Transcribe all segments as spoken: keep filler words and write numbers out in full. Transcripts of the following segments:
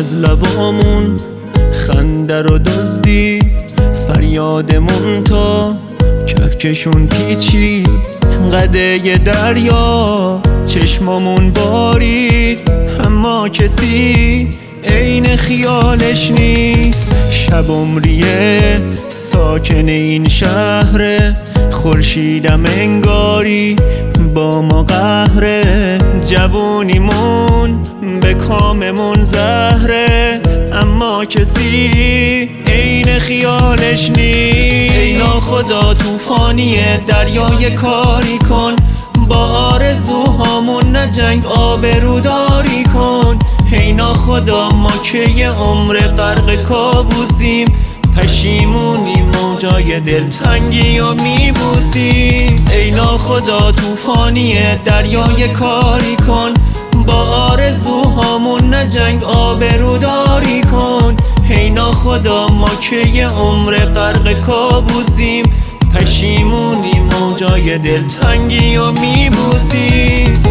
از لبامون خنده رو دزدی، فریادمون تا کهکشون پیچی، قده دریا چشمامون بارید، اما کسی عین خیالش نیست. شب عمریه ساکن این شهره، خورشیدم انگاری با ما قهره، جوونیمون به کاممون زهره، اما کسی عین خیالش نیست. ای ناخدا طوفانیه دریای کاری کن، با آرزوهامون نجنگ آبروداری کن. ای ناخدا ما که یه عمر غرق کابوسیم، پشیمونیم موجای دلتنگی و میبوسیم. ای ناخدا طوفانیه دریای کاری کن، با آرزوهامون نجنگ آبروداری کن. ای ناخدا ما که یه عمر غرق کابوسیم، پشیمونیم موجای دلتنگی و میبوسیم.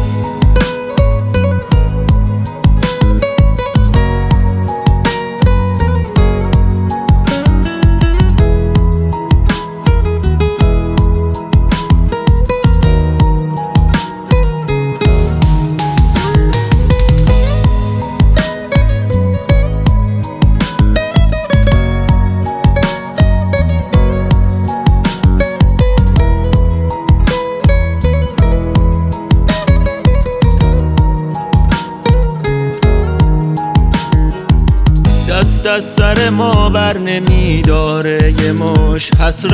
دست از سر ما بر نمی داره یه مش حسرت،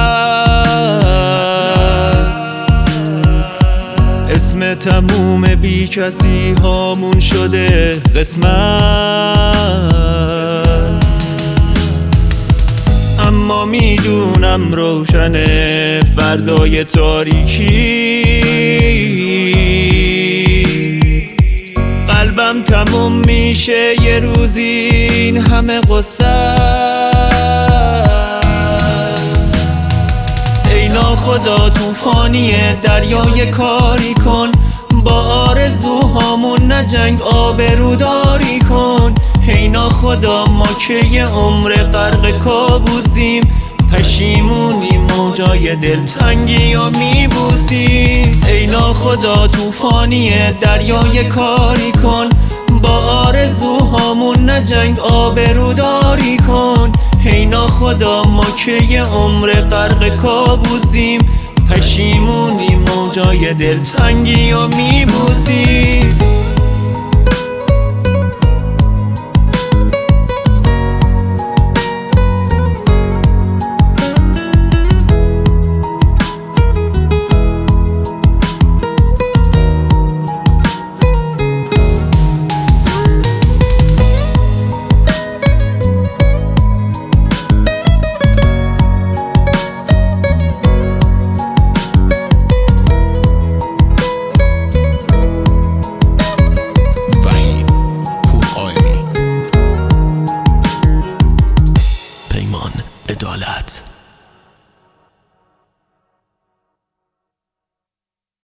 اسم تموم بی کسی هامون شده قسمت. اما میدونم روشنه فردای تاریکی، قلبم تموم میشه یه روزی این همه قصه. ای ناخدا طوفانیه دریای کاری کن، با آرزوهامون نجنگ آبروداری کن. ای ناخدا ما که یه عمر غرق کابوسیم، پشیمونیم موجای دلتنگی و میبوسیم. ای ناخدا طوفانیه دریای کاری کن، با آرزوهامون نجنگ آبروداری کن. ای ناخدا ما که یه عمر غرق کابوسیم، پشیمونیم موجای دلتنگی و میبوسیم.